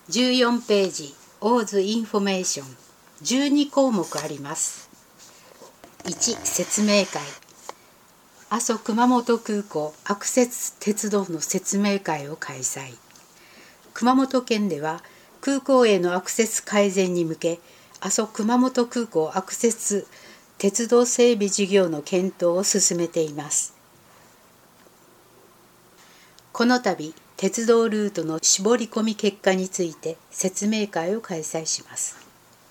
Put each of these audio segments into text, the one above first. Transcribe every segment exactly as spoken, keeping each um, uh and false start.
じゅうよんページ、オーズインフォメーション、じゅうにこうもくあります。いち、説明会。阿蘇熊本空港アクセス鉄道の説明会を開催。熊本県では空港へのアクセス改善に向け、阿蘇熊本空港アクセス鉄道整備事業の検討を進めています。この度、鉄道ルートの絞り込み結果について説明会を開催します。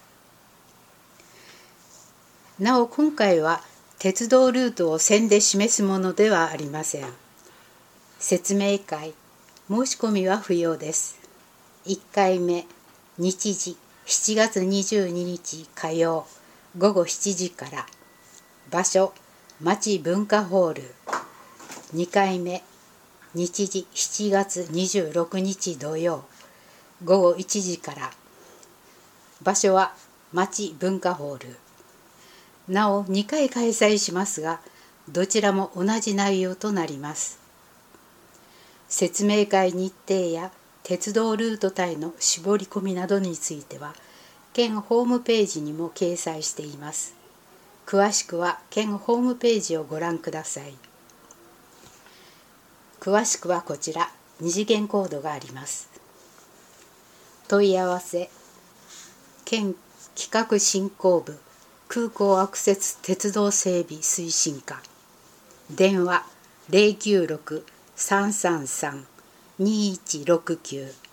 なお今回は鉄道ルートを線で示すものではありません。説明会、申し込みは不要です。いっかいめ、日時しちがつにじゅうににち火曜ごごしちじから。場所、町文化ホール。にかいめ、日時しちがつにじゅうろくにち土曜ごごいちじから。場所は町文化ホール。なおにかい開催しますが、どちらも同じ内容となります。説明会日程や鉄道ルート帯の絞り込みなどについては、県ホームページにも掲載しています。詳しくは県ホームページをご覧ください。詳しくはこちら、二次元コードがあります。問い合わせ、県企画振興部空港アクセス鉄道整備推進課。電話 ゼロきゅうろく さんさんさん にいちろくきゅう。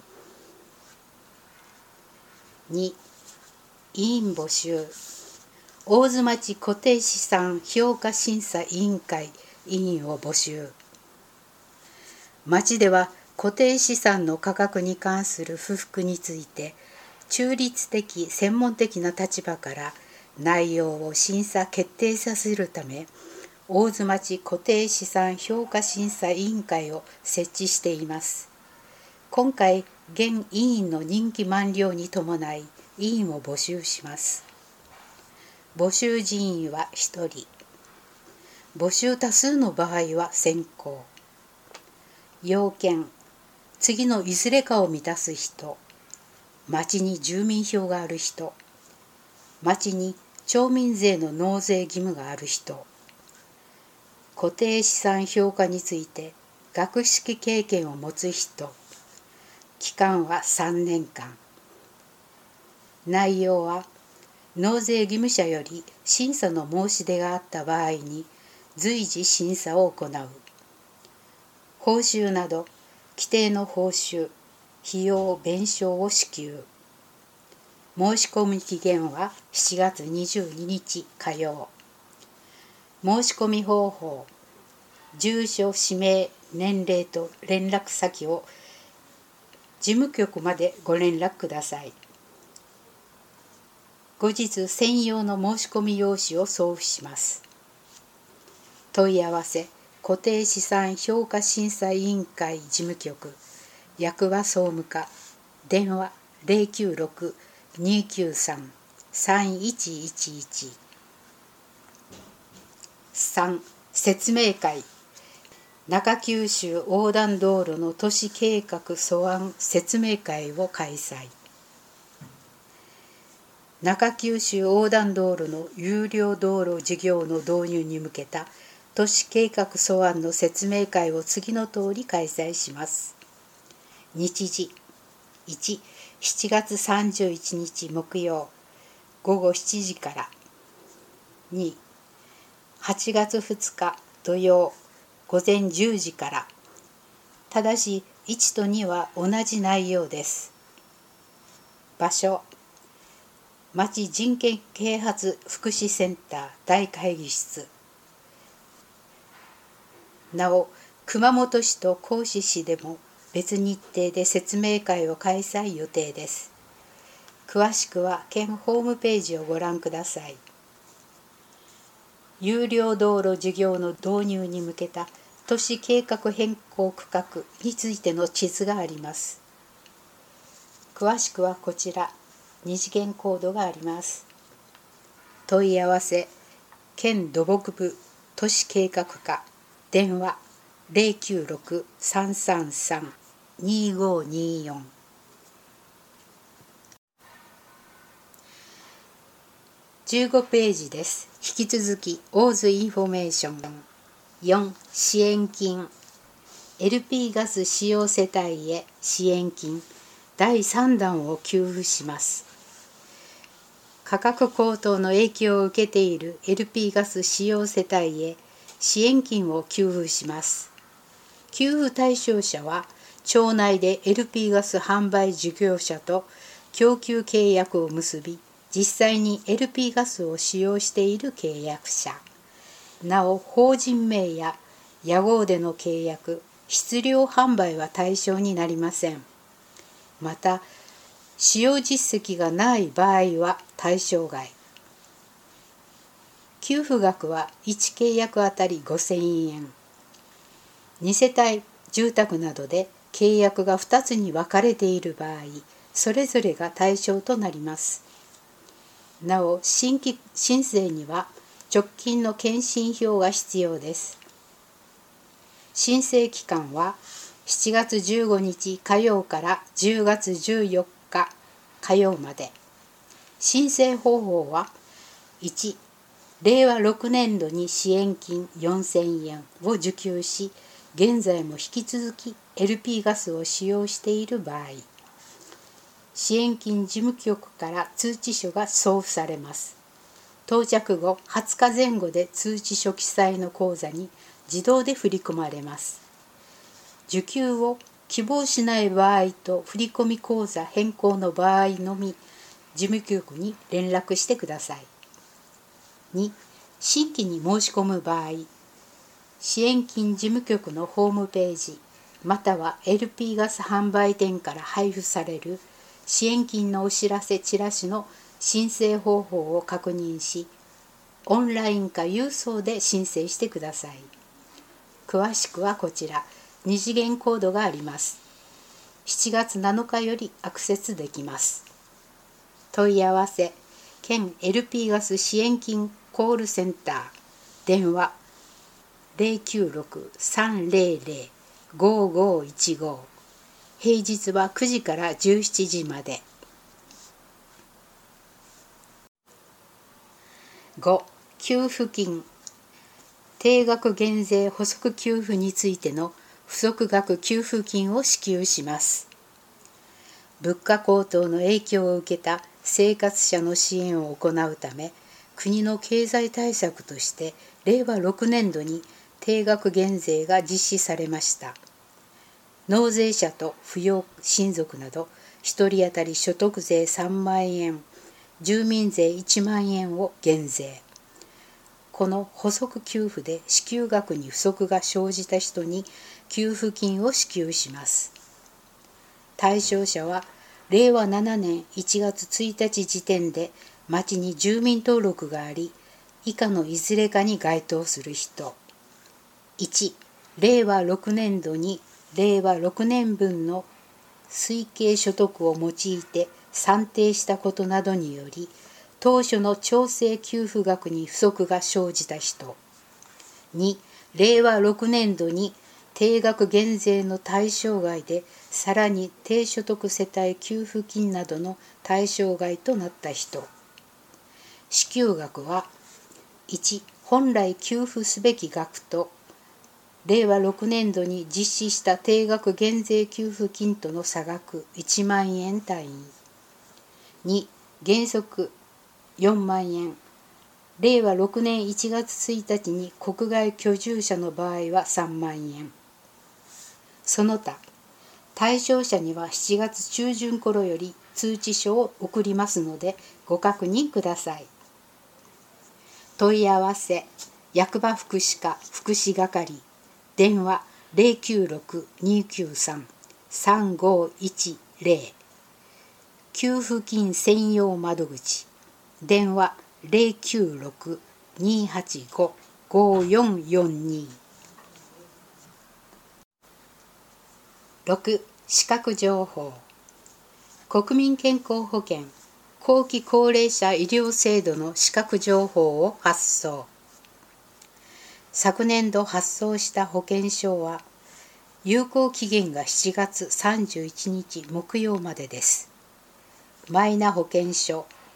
に、委員募集。大津町固定資産評価審査委員会委員を募集。町では固定資産の価格に関する不服について、中立的専門的な立場から内容を審査決定させるため、大津町固定資産評価審査委員会を設置しています。今回、現委員の任期満了に伴い、委員を募集します。募集人員はひとり。募集多数の場合は選考。要件、次のいずれかを満たす人、町に住民票がある人、町に町民税の納税義務がある人、固定資産評価について学識経験を持つ人、期間はさんねんかん。内容は、納税義務者より審査の申し出があった場合に随時審査を行う。報酬など規定の報酬、費用弁償を支給。申し込み期限はしちがつにじゅうににち火曜。申し込み方法、住所、氏名、年齢と連絡先を事務局までご連絡ください。後日専用の申し込み用紙を送付します。問い合わせ、固定資産評価審査委員会事務局、役場総務課、電話 ゼロきゅうろく にきゅうさん さんいちいちいち。さん、説明会。中九州横断道路の都市計画素案説明会を開催。中九州横断道路の有料道路事業の導入に向けた都市計画素案の説明会を次の通り開催します。日時いち、しちがつさんじゅういちにち木曜ごごしちじから。に、はちがつふつか土曜ごぜんじゅうじから。ただしいちとには同じ内容です。場所、町人権啓発福祉センター大会議室。なお、熊本市と合志市でも別日程で説明会を開催予定です。詳しくは県ホームページをご覧ください。有料道路事業の導入に向けた都市計画変更区画についての地図があります。詳しくはこちら、二次元コードがあります。問い合わせ、県土木部都市計画課、電話 ゼロきゅうろく さんさんさん にごによん。 じゅうごページです。引き続き、オーズインフォメーション。よん、支援金。エルピー ガス使用世帯へ支援金だいさん弾を給付します。価格高騰の影響を受けている エルピー ガス使用世帯へ支援金を給付します。給付対象者は、町内で エルピー ガス販売事業者と供給契約を結び、実際に エルピー ガスを使用している契約者。なお、法人名や屋号での契約、質量販売は対象になりません。また、使用実績がない場合は対象外。給付額はいち契約あたりごせんえん。に世帯住宅などで契約がふたつに分かれている場合、それぞれが対象となります。なお、新規申請には直近の検診票が必要です。申請期間はしちがつじゅうごにち火曜からじゅうがつじゅうよっか火曜まで。申請方法は、いち、れいわろくねんどに支援金よんせんえんを受給し、現在も引き続き エルピー ガスを使用している場合、支援金事務局から通知書が送付されます。到着後はつかぜん後で通知書記載の口座に自動で振り込まれます。受給を希望しない場合と振込口座変更の場合のみ、事務局に連絡してください。に、新規に申し込む場合、支援金事務局のホームページ、または エルピー ガス販売店から配布される支援金のお知らせチラシの申請方法を確認し、オンラインか郵送で申請してください。詳しくはこちら、に次元コードがあります。しちがつなのかよりアクセスできます。問い合わせ、県 エルピー ガス支援金コールセンター、電話ゼロきゅうろく さんゼロゼロ ごごいちご、平日はくじからじゅうしちじまで。ご、給付金。定額減税補足給付についての不足額給付金を支給します。物価高騰の影響を受けた生活者の支援を行うため、国の経済対策としてれいわろくねんどに定額減税が実施されました。納税者と扶養親族などひとり当たり所得税さんまんえん、住民税いちまんえんを減税。この補足給付で支給額に不足が生じた人に給付金を支給します。対象者はれいわななねんいちがつついたち時点で町に住民登録があり、以下のいずれかに該当する人。いち、れいわろくねんどにれいわろくねんぶんの推計所得を用いて算定したことなどにより、当初の調整給付額に不足が生じた人。に、れいわろくねんどに定額減税の対象外で、さらに低所得世帯給付金などの対象外となった人。支給額は、いち、本来給付すべき額と、れいわろくねんどに実施した定額減税給付金との差額いちまんえん単位。に、原則よんまんえん。れいわろくねんいちがつついたちに国外居住者の場合はさんまんえん。その他、対象者にはしちがつちゅうじゅん頃より通知書を送りますのでご確認ください。問い合わせ、役場福祉課福祉係、電話ゼロきゅうろく にきゅうさん さんごいちゼロ、給付金専用窓口、電話ゼロきゅうろく にはちご ごよんよんに。ろく、資格情報。国民健康保険後期高齢者医療制度の資格情報を発送。昨年度発送した保険証は、有効期限がしちがつさんじゅういちにち木曜までです。マイナ保険証、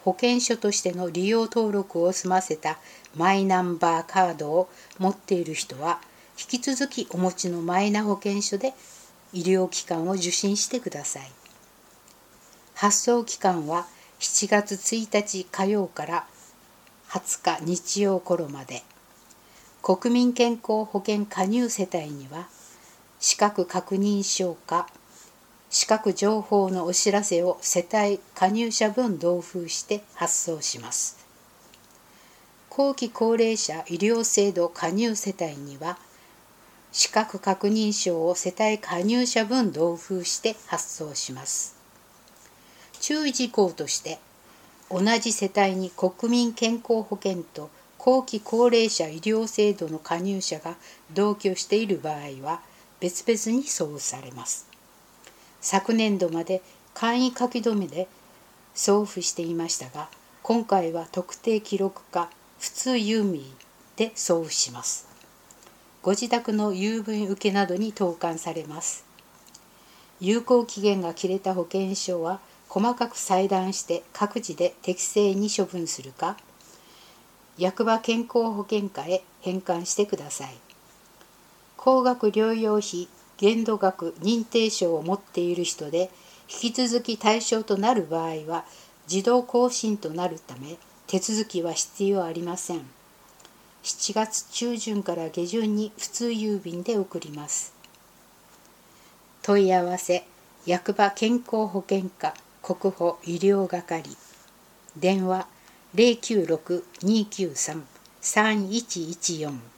保険証としての利用登録を済ませたマイナンバーカードを持っている人は、引き続きお持ちのマイナ保険証で医療機関を受診してください。発送期間はしちがつついたち火曜からはつか日曜頃まで。国民健康保険加入世帯には、資格確認書か資格情報のお知らせを世帯加入者分同封して発送します。後期高齢者医療制度加入世帯には、資格確認書を世帯加入者分同封して発送します。注意事項として、同じ世帯に国民健康保険と後期高齢者医療制度の加入者が同居している場合は別々に送付されます。昨年度まで簡易書き留めで送付していましたが、今回は特定記録か普通郵便で送付します。ご自宅の郵便受けなどに投函されます。有効期限が切れた保険証は細かく裁断して各自で適正に処分するか、役場健康保険課へ返還してください。高額療養費限度額認定証を持っている人で引き続き対象となる場合は自動更新となるため手続きは必要ありません。しちがつちゅうじゅんから下旬に普通郵便で送ります。問い合わせ役場健康保険課国保医療係、電話 ゼロきゅうろく にきゅうさん さんいちいちよん